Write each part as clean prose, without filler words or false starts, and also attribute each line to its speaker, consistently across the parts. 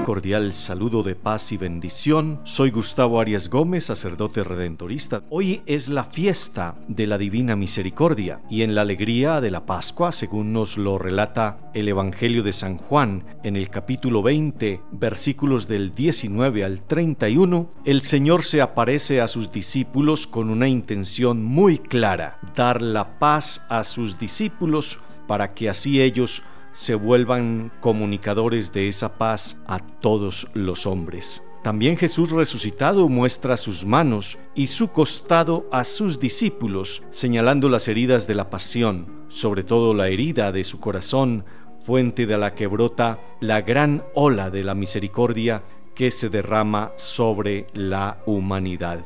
Speaker 1: cordial saludo de paz y bendición. Soy Gustavo Arias Gómez, sacerdote redentorista. Hoy es la fiesta de la Divina Misericordia y en la alegría de la Pascua, según nos lo relata el Evangelio de San Juan, en el capítulo 20, versículos del 19 al 31, el Señor se aparece a sus discípulos con una intención muy clara: dar la paz a sus discípulos para que así ellos se vuelvan comunicadores de esa paz a todos los hombres. También Jesús resucitado muestra sus manos y su costado a sus discípulos, señalando las heridas de la pasión, sobre todo la herida de su corazón, fuente de la que brota la gran ola de la misericordia que se derrama sobre la humanidad.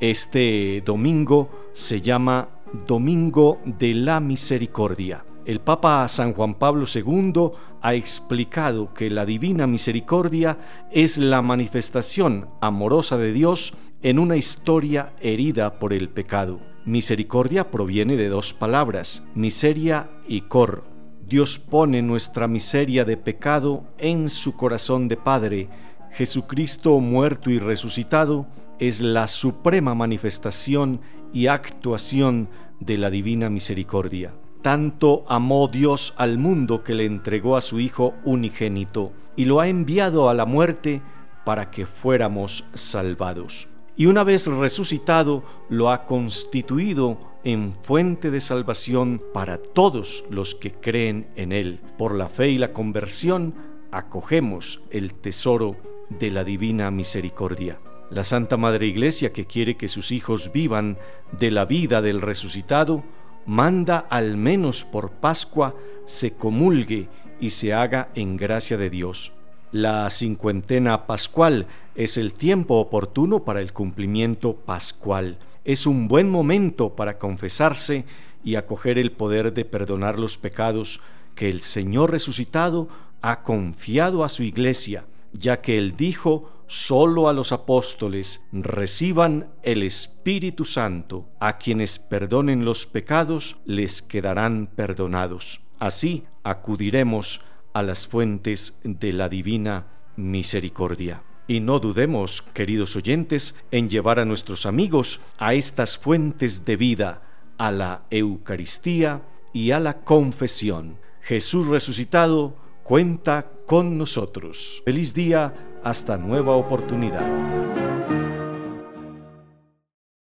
Speaker 1: Este domingo se llama Domingo de la Misericordia. El Papa San Juan Pablo II ha explicado que la Divina Misericordia es la manifestación amorosa de Dios en una historia herida por el pecado. Misericordia proviene de dos palabras, miseria y cor. Dios pone nuestra miseria de pecado en su corazón de Padre. Jesucristo muerto y resucitado es la suprema manifestación y actuación de la Divina Misericordia. Tanto amó Dios al mundo que le entregó a su Hijo unigénito y lo ha enviado a la muerte para que fuéramos salvados. Y una vez resucitado, lo ha constituido en fuente de salvación para todos los que creen en Él. Por la fe y la conversión, acogemos el tesoro de la Divina Misericordia. La Santa Madre Iglesia, que quiere que sus hijos vivan de la vida del resucitado, manda al menos por Pascua se comulgue y se haga en gracia de Dios. La cincuentena pascual es el tiempo oportuno para el cumplimiento pascual. Es un buen momento para confesarse y acoger el poder de perdonar los pecados que el Señor resucitado ha confiado a su Iglesia, ya que Él dijo: solo a los apóstoles reciban el Espíritu Santo. A quienes perdonen los pecados les quedarán perdonados. Así acudiremos a las fuentes de la Divina Misericordia. Y no dudemos, queridos oyentes, en llevar a nuestros amigos a estas fuentes de vida, a la Eucaristía y a la confesión. Jesús resucitado cuenta con nosotros. Feliz día, hasta nueva oportunidad.